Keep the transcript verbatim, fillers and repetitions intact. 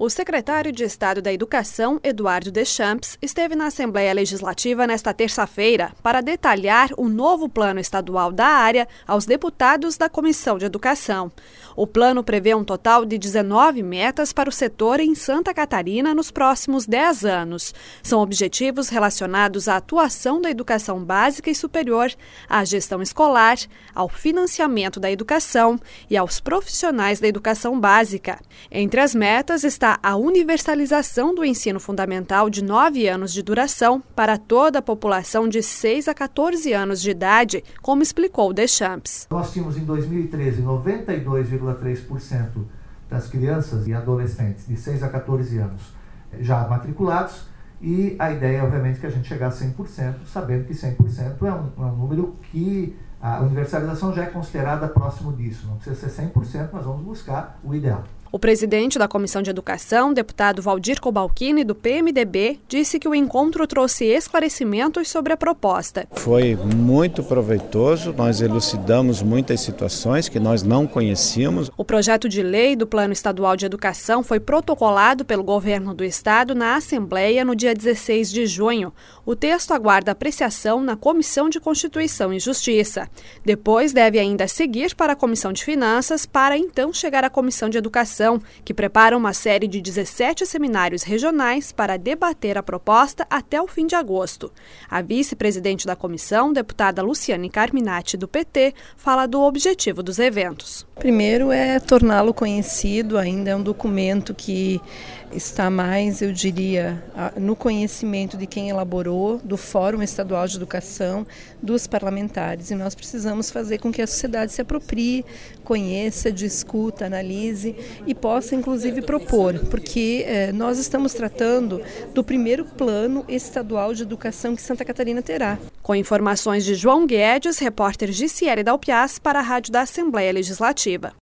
O secretário de Estado da Educação, Eduardo Deschamps, esteve na Assembleia Legislativa nesta terça-feira para detalhar o novo plano estadual da área aos deputados da Comissão de Educação. O plano prevê um total de dezenove metas para o setor em Santa Catarina nos próximos dez anos. São objetivos relacionados à atuação da educação básica e superior, à gestão escolar, ao financiamento da educação e aos profissionais da educação básica. Entre as metas está a universalização do ensino fundamental de nove anos de duração para toda a população de seis a quatorze anos de idade, como explicou Deschamps. Nós tínhamos em dois mil e treze noventa e dois vírgula três por cento das crianças e adolescentes de seis a quatorze anos já matriculados e a ideia é obviamente que a gente chegar a cem por cento, sabendo que cem por cento é um, é um número que a universalização já é considerada próximo disso. Não precisa ser cem por cento, mas vamos buscar o ideal. O presidente da Comissão de Educação, deputado Valdir Cobalcini, do P M D B, disse que o encontro trouxe esclarecimentos sobre a proposta. Foi muito proveitoso, nós elucidamos muitas situações que nós não conhecíamos. O projeto de lei do Plano Estadual de Educação foi protocolado pelo governo do estado na Assembleia no dia dezesseis de junho. O texto aguarda apreciação na Comissão de Constituição e Justiça. Depois deve ainda seguir para a Comissão de Finanças para então chegar à Comissão de Educação, que prepara uma série de dezessete seminários regionais para debater a proposta até o fim de agosto. A vice-presidente da comissão, deputada Luciane Carminati, do P T, fala do objetivo dos eventos. Primeiro é torná-lo conhecido, ainda é um documento que está mais, eu diria, no conhecimento de quem elaborou, do Fórum Estadual de Educação, dos parlamentares. E nós precisamos fazer com que a sociedade se aproprie, conheça, discuta, analise e possa, inclusive, propor, porque eh, nós estamos tratando do primeiro plano estadual de educação que Santa Catarina terá. Com informações de João Guedes, repórter Giciele Dalpiaz para a Rádio da Assembleia Legislativa.